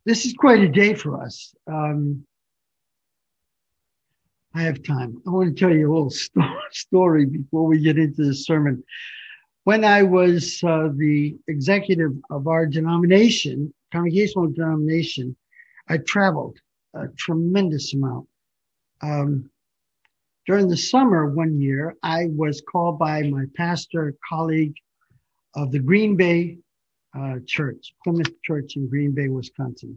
This is quite a day for us. I have time. I want to tell you a little story before we get into the sermon. When I was the executive of our denomination, congregational denomination, I traveled a tremendous amount. During the summer one year, I was called by my pastor colleague of the Green Bay Church, Plymouth Church in Green Bay, Wisconsin,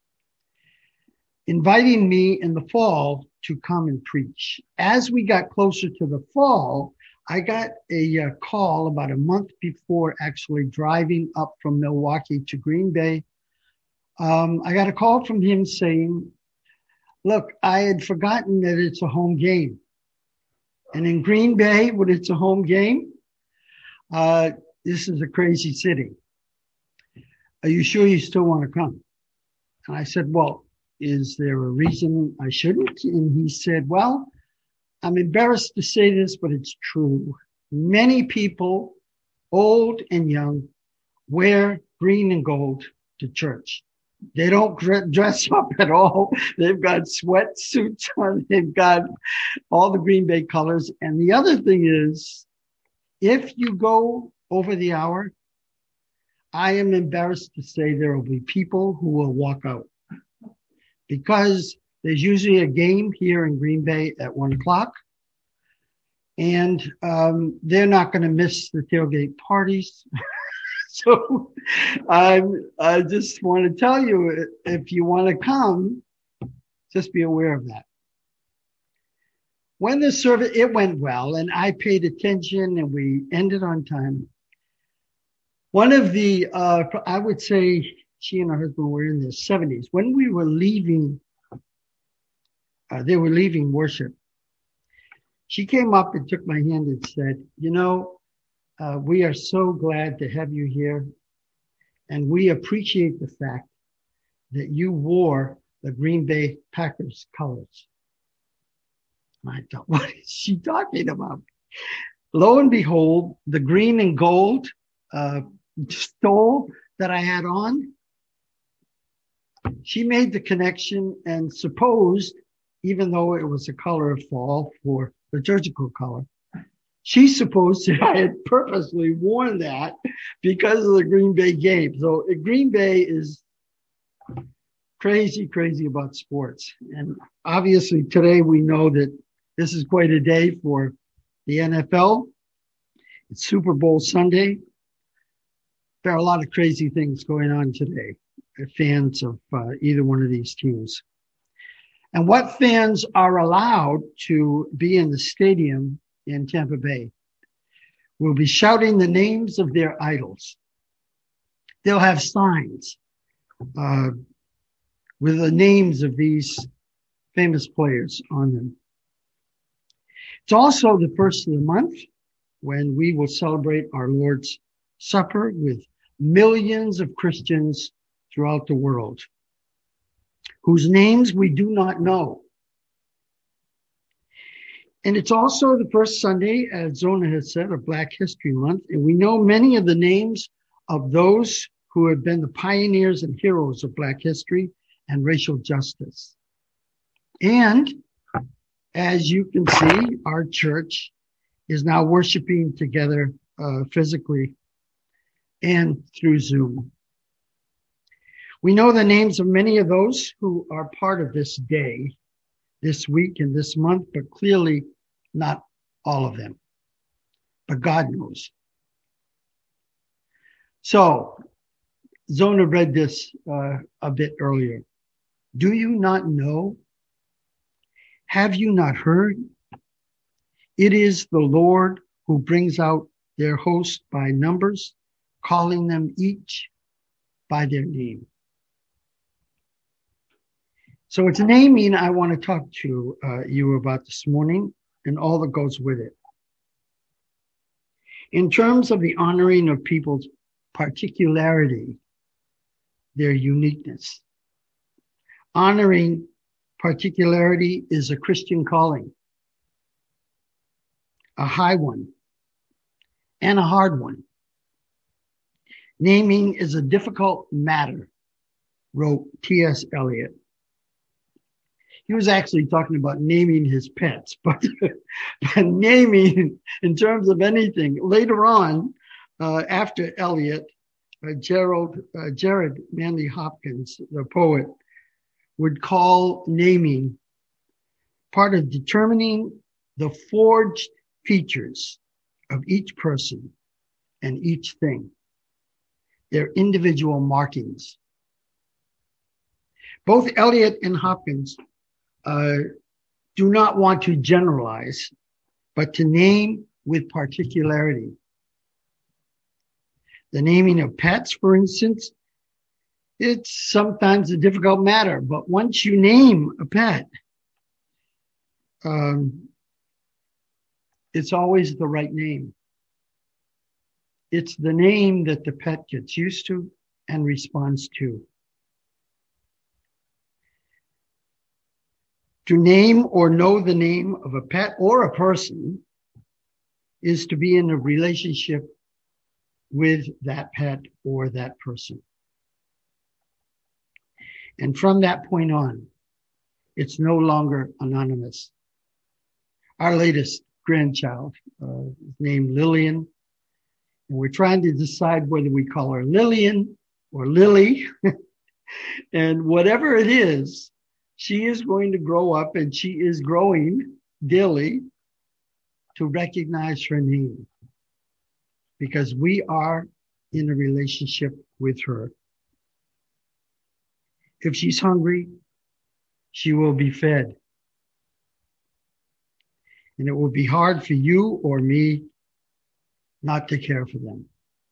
inviting me in the fall to come and preach. As we got closer to the fall, I got a call about a month before actually driving up from Milwaukee to Green Bay. I got a call from him saying, look, I had forgotten that it's a home game. And in Green Bay, when it's a home game, this is a crazy city. Are you sure you still want to come? And I said, well, is there a reason I shouldn't? And he said, well, I'm embarrassed to say this, but it's true. Many people, old and young, wear green and gold to church. They don't dress up at all. They've got sweatsuits on. They've got all the Green Bay colors. And the other thing is, if you go over the hour, I am embarrassed to say there will be people who will walk out, because there's usually a game here in Green Bay at 1:00, and they're not going to miss the tailgate parties. So I just want to tell you, if you want to come, just be aware of that. When the service, it went well, and I paid attention, and we ended on time. One of the, I would say, she and her husband were in their 70s. When we were leaving, they were leaving worship. She came up and took my hand and said, we are so glad to have you here. And we appreciate the fact that you wore the Green Bay Packers colors. And I thought, what is she talking about? Lo and behold, the green and gold stole that I had on, she made the connection and supposed, even though it was a color of fall for liturgical color, she supposed that I had purposely worn that because of the Green Bay game. So Green Bay is crazy about sports. And obviously today we know that this is quite a day for the NFL. It's Super Bowl Sunday. There are a lot of crazy things going on today. Fans of either one of these teams. And what fans are allowed to be in the stadium in Tampa Bay will be shouting the names of their idols. They'll have signs with the names of these famous players on them. It's also the first of the month when we will celebrate our Lord's Supper with millions of Christians throughout the world, whose names we do not know. And it's also the first Sunday, as Zona has said, of Black History Month. And we know many of the names of those who have been the pioneers and heroes of Black history and racial justice. And as you can see, our church is now worshiping together physically and through Zoom. We know the names of many of those who are part of this day, this week and this month, but clearly not all of them. But God knows. So, Zona read this a bit earlier. Do you not know? Have you not heard? It is the Lord who brings out their host by numbers, calling them each by their name. So it's naming I want to talk to you about this morning and all that goes with it. In terms of the honoring of people's particularity, their uniqueness. Honoring particularity is a Christian calling, a high one and a hard one. Naming is a difficult matter wrote T.S. Eliot. He was actually talking about naming his pets, but naming in terms of anything. Later on, after Eliot, Jared Manley Hopkins, the poet, would call naming part of determining the forged features of each person and each thing, their individual markings. Both Eliot and Hopkins do not want to generalize, but to name with particularity. The naming of pets, for instance, it's sometimes a difficult matter, but once you name a pet, it's always the right name. It's the name that the pet gets used to and responds to. To name or know the name of a pet or a person is to be in a relationship with that pet or that person. And from that point on, it's no longer anonymous. Our latest grandchild is named Lillian, and we're trying to decide whether we call her Lillian or Lily. And whatever it is, she is going to grow up, and she is growing daily to recognize her name, because we are in a relationship with her. If she's hungry, she will be fed. And it will be hard for you or me not to care for them.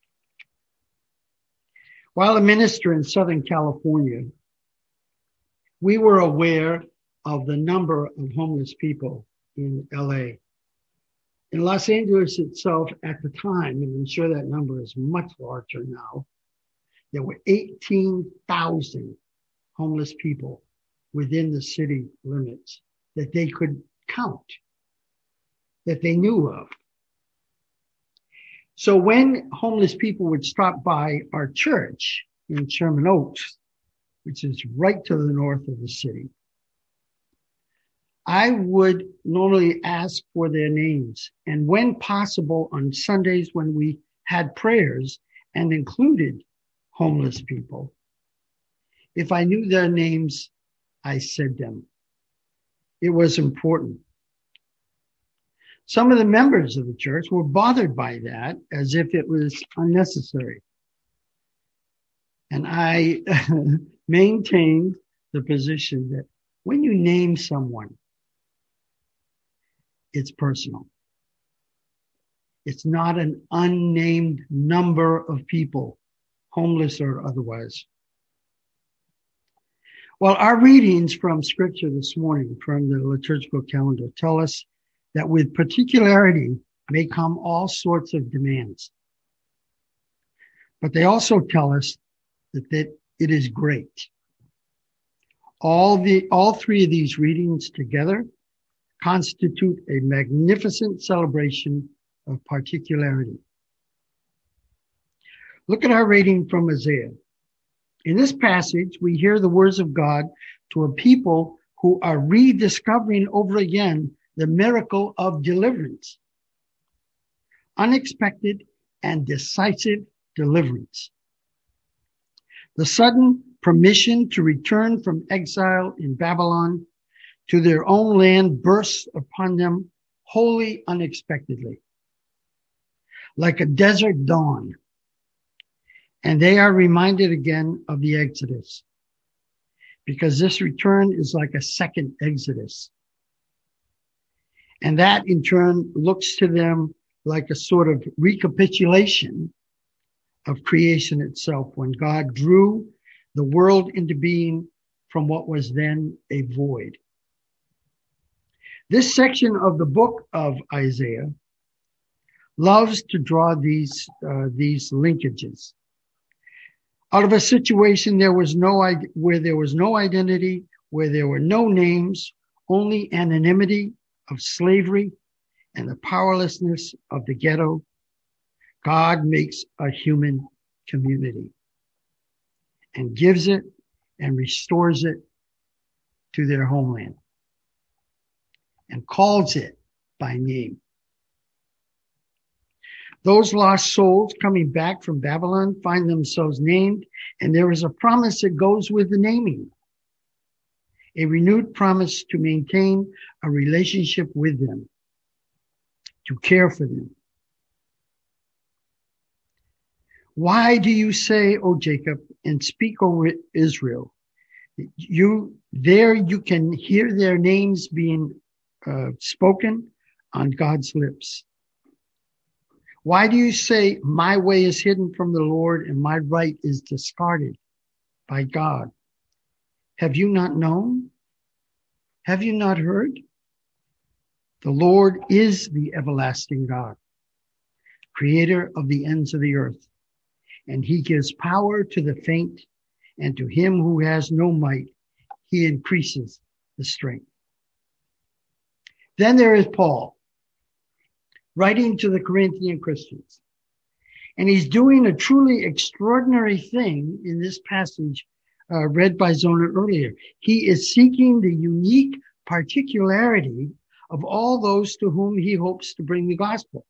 While a minister in Southern California, we were aware of the number of homeless people in LA. In Los Angeles itself at the time, and I'm sure that number is much larger now, there were 18,000 homeless people within the city limits that they could count, that they knew of. So when homeless people would stop by our church in Sherman Oaks, which is right to the north of the city, I would normally ask for their names. And when possible, on Sundays when we had prayers and included homeless people, if I knew their names, I said them. It was important. Some of the members of the church were bothered by that as if it was unnecessary. And I maintained the position that when you name someone, it's personal. It's not an unnamed number of people, homeless or otherwise. Well, our readings from Scripture this morning from the liturgical calendar tell us that with particularity may come all sorts of demands. But they also tell us that it is great. All three of these readings together constitute a magnificent celebration of particularity. Look at our reading from Isaiah. In this passage, we hear the words of God to a people who are rediscovering over again the miracle of deliverance. Unexpected and decisive deliverance. The sudden permission to return from exile in Babylon to their own land bursts upon them wholly unexpectedly, like a desert dawn. And they are reminded again of the Exodus, because this return is like a second Exodus. And that in turn looks to them like a sort of recapitulation of creation itself, when God drew the world into being from what was then a void. This section of the book of Isaiah loves to draw these linkages. Out of a situation where there was no identity, where there were no names, only anonymity of slavery and the powerlessness of the ghetto, God makes a human community and gives it and restores it to their homeland and calls it by name. Those lost souls coming back from Babylon find themselves named, and there is a promise that goes with the naming. A renewed promise to maintain a relationship with them, to care for them. Why do you say, O Jacob, and speak, O Israel? You can hear their names being spoken on God's lips. Why do you say, my way is hidden from the Lord and my right is discarded by God? Have you not known? Have you not heard? The Lord is the everlasting God, creator of the ends of the earth, and he gives power to the faint, and to him who has no might, he increases the strength. Then there is Paul, writing to the Corinthian Christians. And he's doing a truly extraordinary thing in this passage read by Zona earlier. He is seeking the unique particularity of all those to whom he hopes to bring the gospel.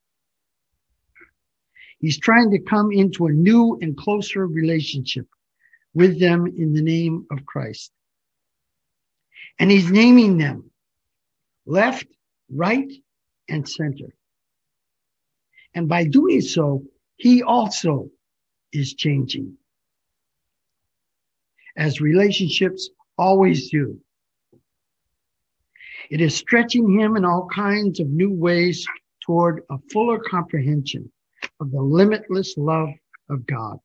He's trying to come into a new and closer relationship with them in the name of Christ. And he's naming them left, right, and center. And by doing so, he also is changing, as relationships always do. It is stretching him in all kinds of new ways toward a fuller comprehension of the limitless love of God.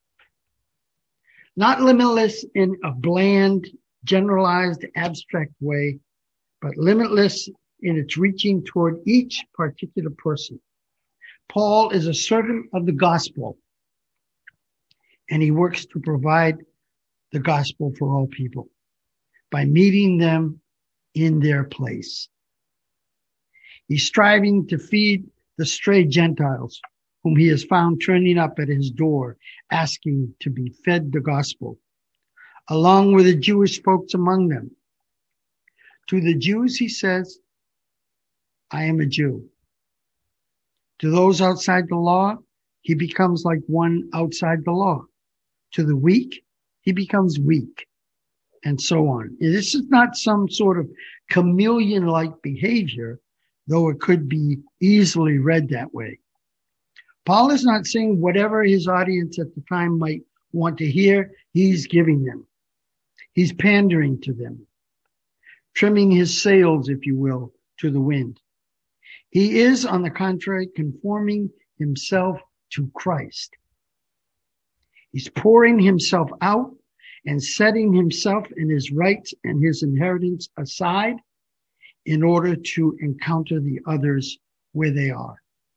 Not limitless in a bland, generalized, abstract way, but limitless in its reaching toward each particular person. Paul is a servant of the gospel, and he works to provide the gospel for all people by meeting them in their place. He's striving to feed the stray Gentiles whom he has found turning up at his door, asking to be fed the gospel, along with the Jewish folks among them. To the Jews, he says, I am a Jew. To those outside the law, he becomes like one outside the law. To the weak, he becomes weak, and so on. And this is not some sort of chameleon-like behavior, though it could be easily read that way. Paul is not saying whatever his audience at the time might want to hear, he's giving them. He's pandering to them, trimming his sails, if you will, to the wind. He is, on the contrary, conforming himself to Christ. He's pouring himself out and setting himself and his rights and his inheritance aside in order to encounter the others where they are.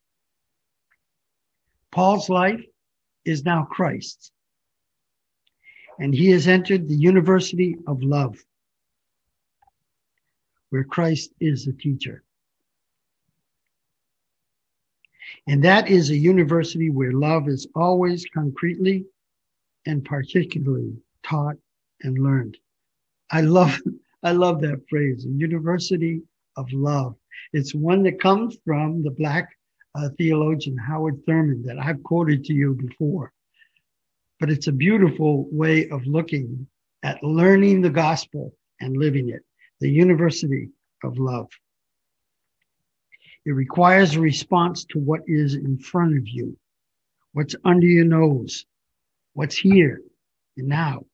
Paul's life is now Christ's, and he has entered the university of love, where Christ is the teacher. And that is a university where love is always concretely and particularly taught and learned. I love that phrase, a university of love. It's one that comes from the Black theologian Howard Thurman that I've quoted to you before. But it's a beautiful way of looking at learning the gospel and living it, the university of love. It requires a response to what is in front of you, what's under your nose, what's here and now.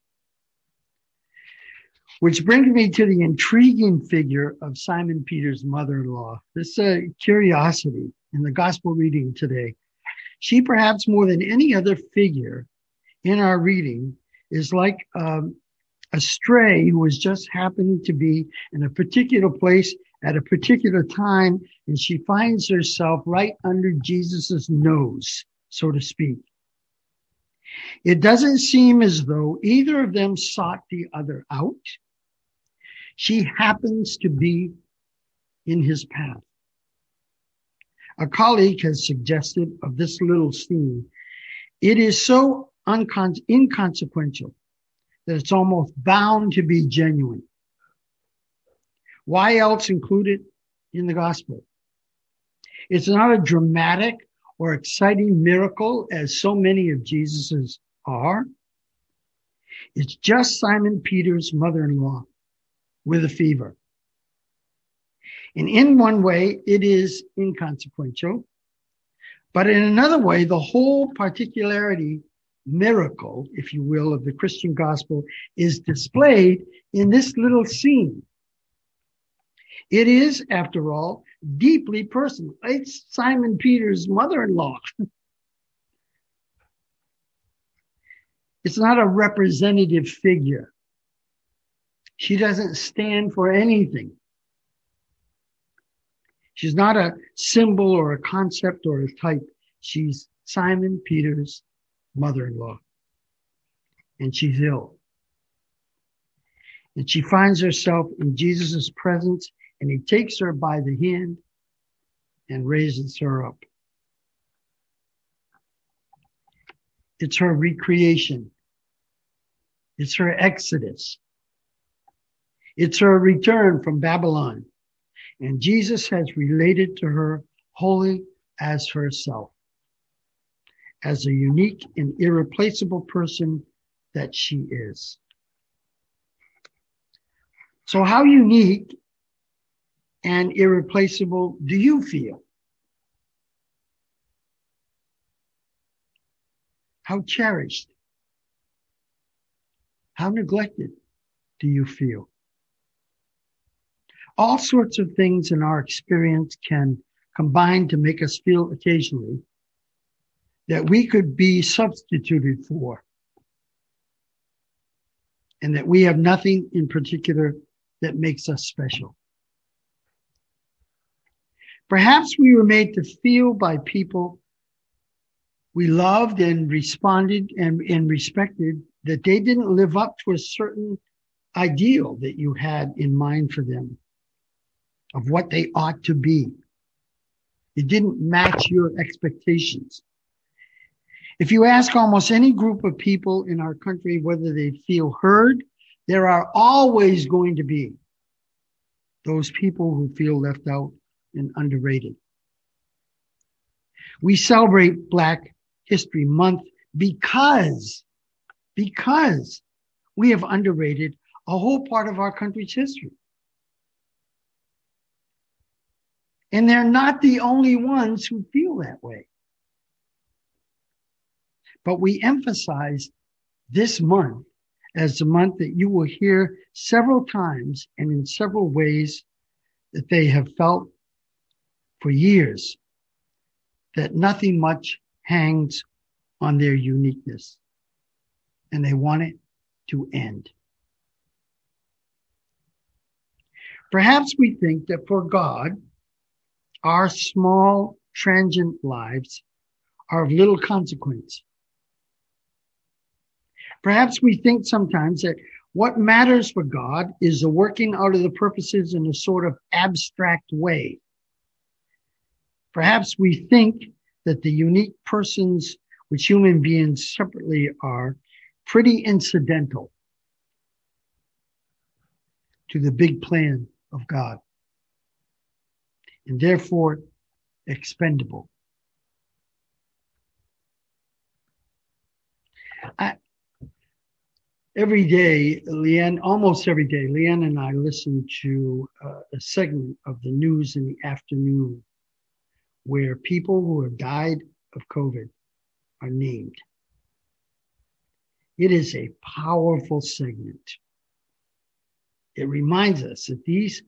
Which brings me to the intriguing figure of Simon Peter's mother-in-law. This curiosity in the gospel reading today. She, perhaps more than any other figure in our reading, is like a stray who has just happened to be in a particular place at a particular time, and she finds herself right under Jesus's nose, so to speak. It doesn't seem as though either of them sought the other out. She happens to be in his path. A colleague has suggested of this little scene, it is so inconsequential that it's almost bound to be genuine. Why else include it in the gospel? It's not a dramatic or exciting miracle as so many of Jesus's are. It's just Simon Peter's mother-in-law with a fever. And in one way, it is inconsequential. But in another way, the whole particularity miracle, if you will, of the Christian gospel is displayed in this little scene. It is, after all, deeply personal. It's Simon Peter's mother-in-law. It's not a representative figure. She doesn't stand for anything. She's not a symbol or a concept or a type. She's Simon Peter's mother-in-law. And she's ill. And she finds herself in Jesus' presence, and he takes her by the hand and raises her up. It's her recreation. It's her exodus. It's her return from Babylon. And Jesus has related to her wholly as herself, as a unique and irreplaceable person that she is. So how unique and irreplaceable do you feel? How cherished, how neglected do you feel? All sorts of things in our experience can combine to make us feel occasionally that we could be substituted for, and that we have nothing in particular that makes us special. Perhaps we were made to feel by people we loved and responded and respected that they didn't live up to a certain ideal that you had in mind for them of what they ought to be. It didn't match your expectations. If you ask almost any group of people in our country whether they feel heard, there are always going to be those people who feel left out and underrated. We celebrate Black History Month because we have underrated a whole part of our country's history. And they're not the only ones who feel that way. But we emphasize this month as the month that you will hear several times and in several ways that they have felt for years that nothing much hangs on their uniqueness, and they want it to end. Perhaps we think that for God, our small, transient lives are of little consequence. Perhaps we think sometimes that what matters for God is the working out of the purposes in a sort of abstract way. Perhaps we think that the unique persons which human beings separately are pretty incidental to the big plan of God, and therefore expendable. Every day, almost every day, Leanne and I listen to a segment of the news in the afternoon where people who have died of COVID are named. It is a powerful segment. It reminds us that these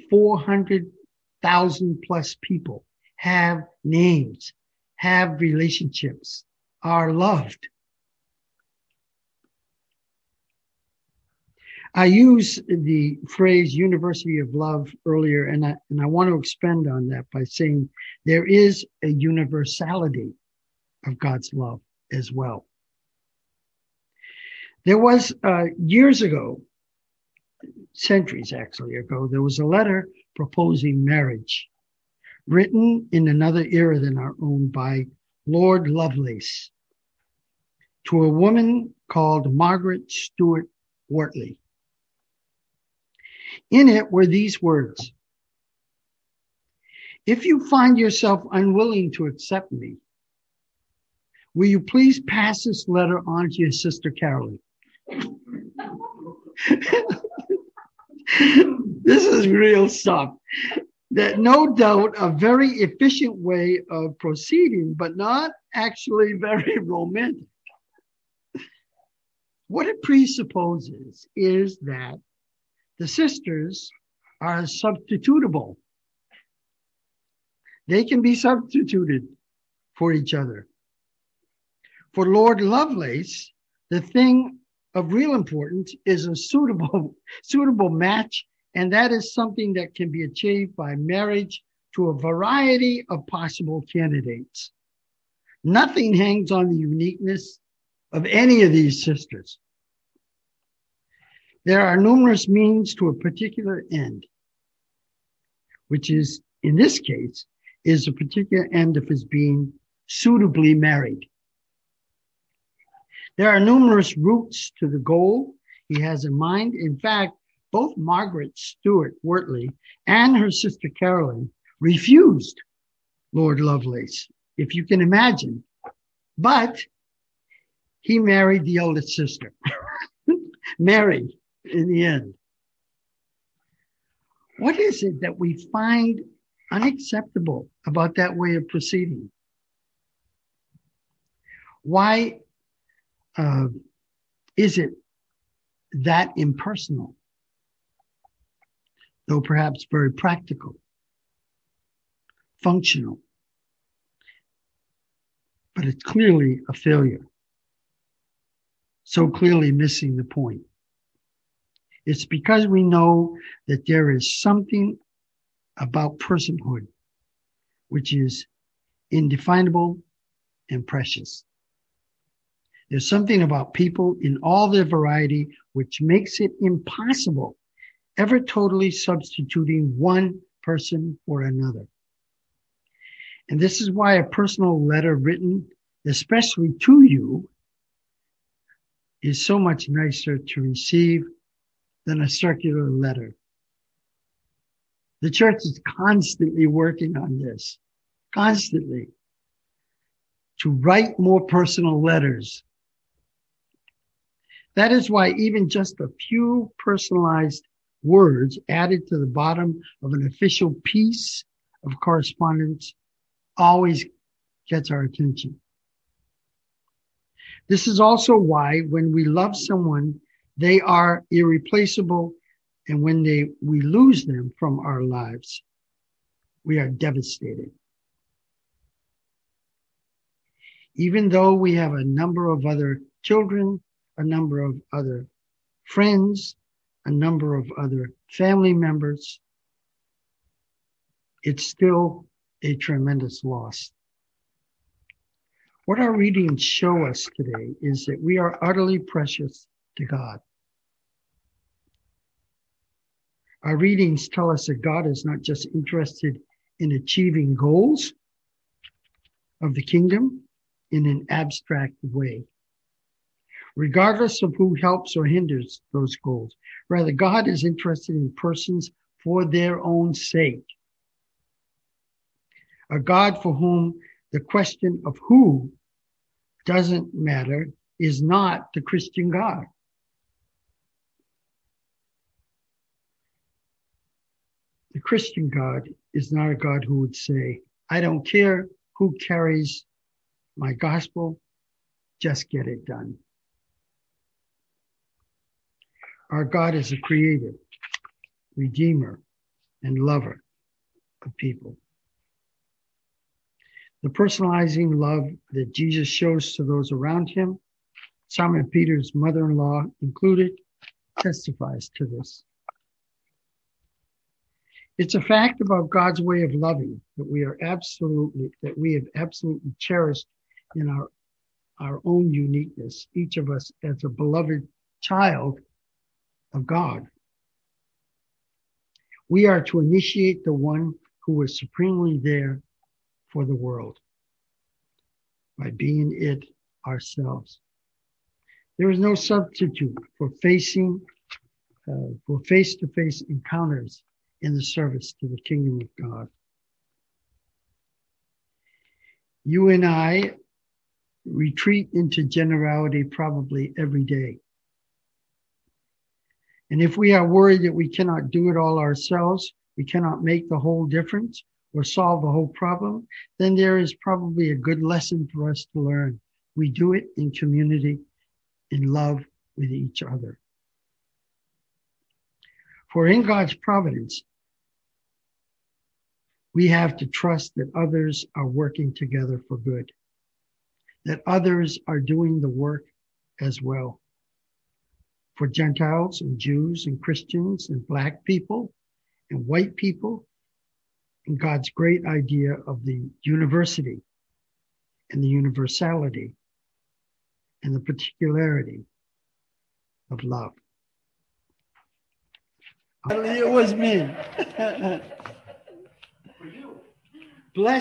400,000 plus people have names, have relationships, are loved. I used the phrase University of Love earlier, and I want to expand on that by saying there is a universality of God's love as well. There was years ago, centuries actually ago, there was a letter proposing marriage written in another era than our own by Lord Lovelace to a woman called Margaret Stewart Wortley. In it were these words: "If you find yourself unwilling to accept me, will you please pass this letter on to your sister Carolyn?" This is real stuff. That no doubt a very efficient way of proceeding, but not actually very romantic. What it presupposes is that the sisters are substitutable. They can be substituted for each other. For Lord Lovelace, the thing of real importance is a suitable match, and that is something that can be achieved by marriage to a variety of possible candidates. Nothing hangs on the uniqueness of any of these sisters. There are numerous means to a particular end, which is, in this case, is a particular end of his being suitably married. There are numerous routes to the goal he has in mind. In fact, both Margaret Stewart Wortley and her sister Carolyn refused Lord Lovelace, if you can imagine. But he married the eldest sister, Mary, in the end. What is it that we find unacceptable about that way of proceeding? Why is it that impersonal, though perhaps very practical, functional, but it's clearly a failure, so clearly missing the point? It's because we know that there is something about personhood which is indefinable and precious. There's something about people in all their variety which makes it impossible ever totally substituting one person for another. And this is why a personal letter written especially to you is so much nicer to receive than a circular letter. The church is constantly working on this, constantly, to write more personal letters. That is why even just a few personalized words added to the bottom of an official piece of correspondence always gets our attention. This is also why when we love someone, they are irreplaceable, and when we lose them from our lives, we are devastated. Even though we have a number of other children, a number of other friends, a number of other family members, it's still a tremendous loss. What our readings show us today is that we are utterly precious to God. Our readings tell us that God is not just interested in achieving goals of the kingdom in an abstract way, regardless of who helps or hinders those goals. Rather, God is interested in persons for their own sake. A God for whom the question of who doesn't matter is not the Christian God. The Christian God is not a God who would say, I don't care who carries my gospel, just get it done. Our God is a creator, redeemer, and lover of people. The personalizing love that Jesus shows to those around him, Simon Peter's mother-in-law included, testifies to this. It's a fact about God's way of loving that we have absolutely cherished in our own uniqueness, each of us as a beloved child of God. We are to initiate the one who was supremely there for the world by being it ourselves. There is no substitute for face-to-face encounters in the service to the kingdom of God. You and I retreat into generality probably every day. And if we are worried that we cannot do it all ourselves, we cannot make the whole difference or solve the whole problem, then there is probably a good lesson for us to learn. We do it in community, in love with each other. For in God's providence, we have to trust that others are working together for good, that others are doing the work as well. For Gentiles and Jews and Christians and Black people and white people, and God's great idea of the university and the universality and the particularity of love. It was me. Bless